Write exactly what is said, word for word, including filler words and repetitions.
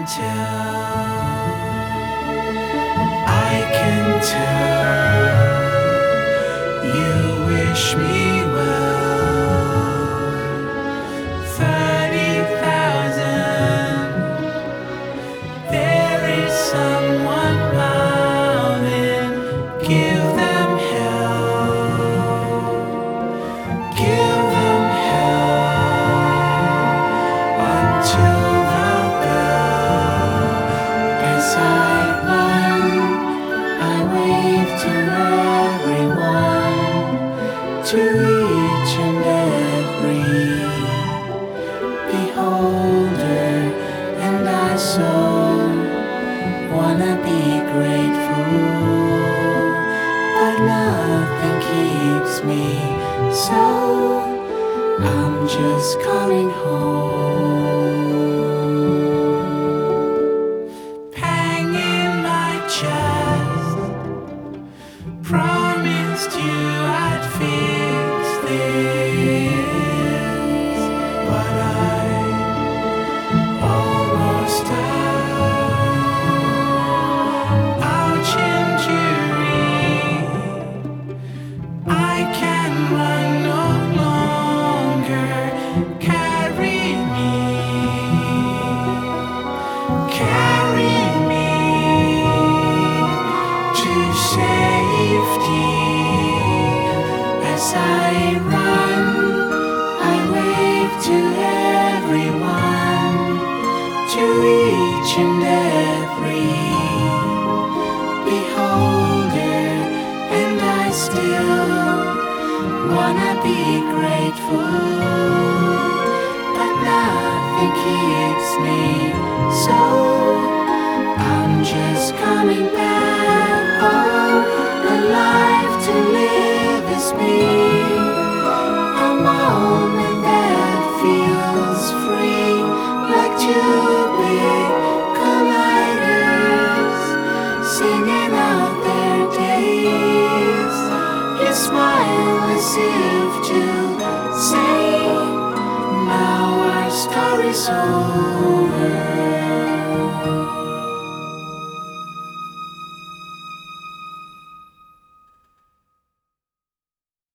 tell, I can tell you wish me well. Thirty thousand, there is someone mouthing, give them hell, give them hell until the bell. As I run, I wave to everyone, to each and every beholder, and I so wanna be grateful, but nothing keeps me, so I'm just coming home. Pang in my chest, promised you I'd fix this, but I almost died. Ouch, injury, I can run no longer. Carry me, carry me to safety. As I run, I wave to everyone, to each and every beholder, and I still wanna be grateful, but nothing keeps me, so I'm just coming back home. Alive to live is me, a moment that feels free, like two big colliders singing out their days. You smile as if to say, now our story's over.